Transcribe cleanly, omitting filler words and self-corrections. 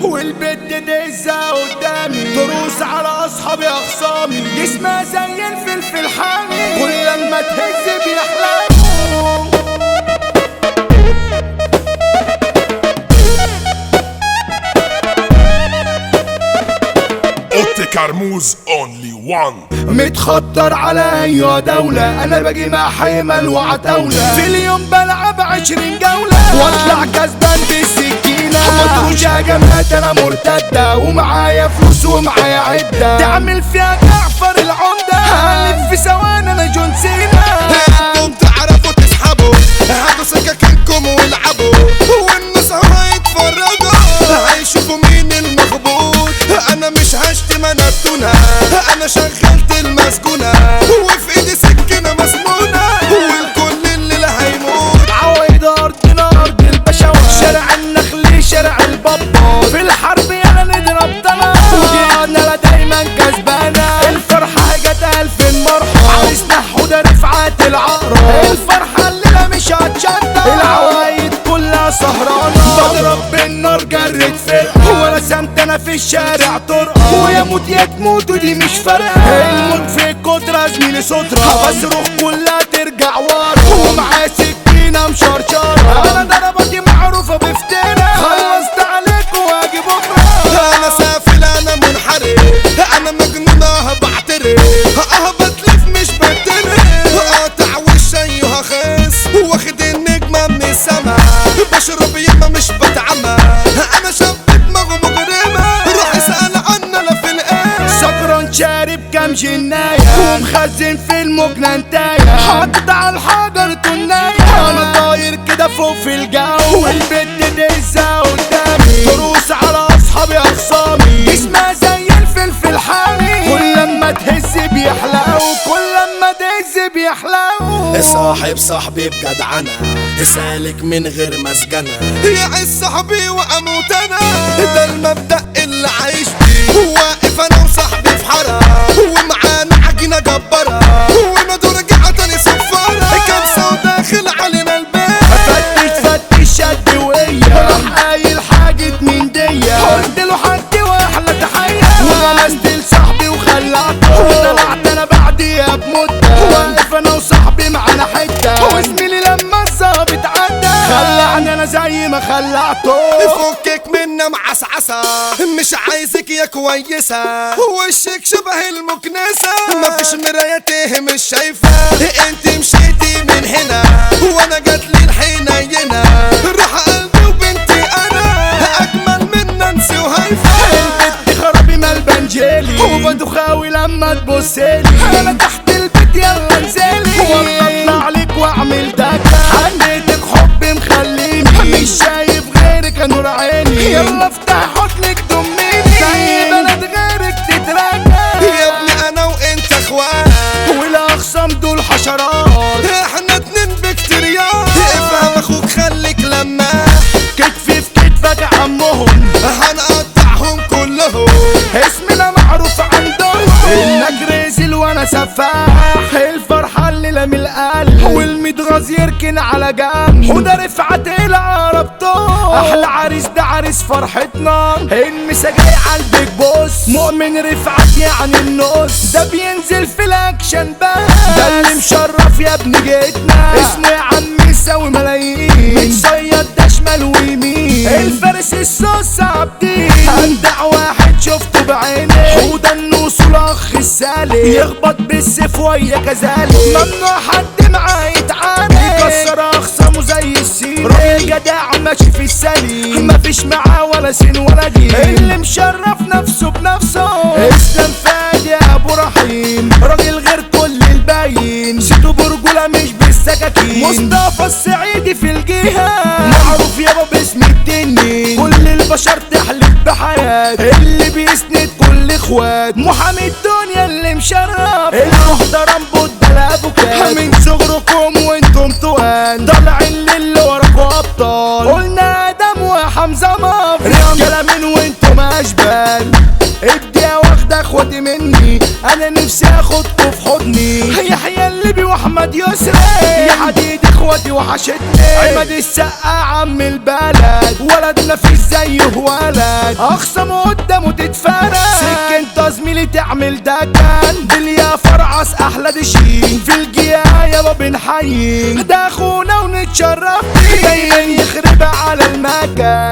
والبت دزة قدامي تروس على اصحابي اخصامي جسمها زي الفلفل حامي كل لما تهز بيحلم. اوتي كرموز اونلي وان. متخطر على ايوه دولة انا باجي مع حمل وعتاولة في اليوم بلعب 20 جولة واطلع كسبان بالسكينة مطروش هجمات انا مرتدة ومعايا فلوس ومعايا عدة تعمل فيها جعفر العمدة هلف في ثواني انا جون سينا. انتم تعرفوا تسحبوا هاتوا سكاكينكم والعبوا والناس هيتفرجوا هيشوفوا مين المخبوط. انا مش هشتم انا التونة انا شغلت المسكونة وفي ايدي سكينة مسمونة والكل اللي هيموت. عوايد ارضنا ارض البشوات شارع النخل شارع البابا في الحرب يلا نضرب طلع وجينا لا دايما كسبانة الفرحة جت 1000 مرحلة عرسنا حودة رفعت العقرب الفرحة الليلة مش هتشطب العوايد كلها سهرانة بضرب بالنار جرت فرقة ورسمت انا في الشارع طرقة ويا موت يا تموت ودي مش فارقة الموت في الكترة زميلي سترة بصرخ كلها ترجع ورا ومعايا سكينة مشرشرة انا ضربتي معروفة بفترة خلصت عليك واجي بكرة. انا سافل انا منحرف انا مجنونة بعترف بتلف مش بترف قاطع وش ايها خس واخد النجمة من السما بشرب يما مش بتعمى انا شاب دماغه مجرمة روح اسأل عنا لا في القلب سكران شارب كام جناية ومخزن في المجنة انتاية حاطط على الحجر تناية انا طاير كده فوق في الجو والبت دزة قدامي تروس على اصحابي اخصامي جسمها زي الفلفل حامي كل لما تهز بيحلقوا كل لما تهز بيحلقوا. صاحب صاحبي بجدعنة سالك من غير مسجنة يعز صاحبي واموت انا ده المبدأ اللي عايش بيه واقف انا وصاحبي في حارة ومعانا عجينة جبارة وندور رجعة تاني صفارة كبسة وداخل علينا البيت فتش شد وقية راح قايل حاجة من دية قلت له حد واحلى تحية وغمست لصاحبي وخلعته طلعت انا بعديها بمدة واقف انا وصاحبي معانا حتة وزميلي لما الظابط عدى خلعني انا زي ما خلعته. فكك منا معسعسة مش عايزك يا كويسة وشك شبه المكنسة مفيش مرايته مش شايفة انت مشيتي من هنا وانا جاتلي الحنينة روح قلبي وبنتي انا اجمل من نانسي وهيفا البت خرابي مال بنجيلي وبدخاوي لما تبصيلي انا تحت البيت يلا انزلي والله اطلع لك واعمل دكة حنيتك حبي مخليني مش شايف غيرك يا نور عيني يلا افتح حضنك ضميني زي بلد غيرك تترجى يا ابني انا وانت اخوان والاخصام دول حشرات احنا اتنين بكتيريات افهم اخوك خليك لما كتفي في كتفك عمهم هنقطعهم كلهم اسمنا معروف عندهم انك رزل وانا سفاح الفرحة الليلة من القلب والمتغاظ يركن على جنب وده رفعت العرب طول احلى عريس ده عريس فرحتنا المسا جاي عالبيك بوس مؤمن رفعت يعني النص ده بينزل في الاكشن بس ده اللي مشرف يا ابن جيتنا اسمه يا عم يساوي ملايين متصيد ده شمال ويمين الفارس الصوص عبدين اندع واحد شفته بعيني حوده النوس والاخ السالي يخبط بالسيف ويا كذلك ممنوع حد معاه يتعامل يكسر اخصامه زي السين راجل جدع ماشي في السليم مفيش معاه ولا سين ولا دين اللي مشرف نفسه بنفسه اسلام فادي يا ابو رحيم راجل غير كل الباين سيتو برجوله مش بالسكاكين مصطفى السعيدي في الجهه معروف يابا باسم الدني كل البشر تحلف بحياته اللي بيسند كل اخوات محامي الدنيا اللي مشرف المحترم بودة لابوكات من صغركم وانتم توان طالعين للي وراكوا ابطال قلنا ادم وحمزه مافيا رجاله من وانتم اشبال اديها واخده اخواتي مني انا نفسي اخدكوا في حضني يحيى الليبي واحمد يسري يا حديد اخواتي وحشتني عماد السقا عم البلد ولدنا فيش زيه ولد اخصم قدامه تتفرج سكنت زميلي تعمل دكان بليا فرعص احلى دشي في الجياية ما بنحيي ده اخونا ونتشرف بيه دايما يخرب على المكان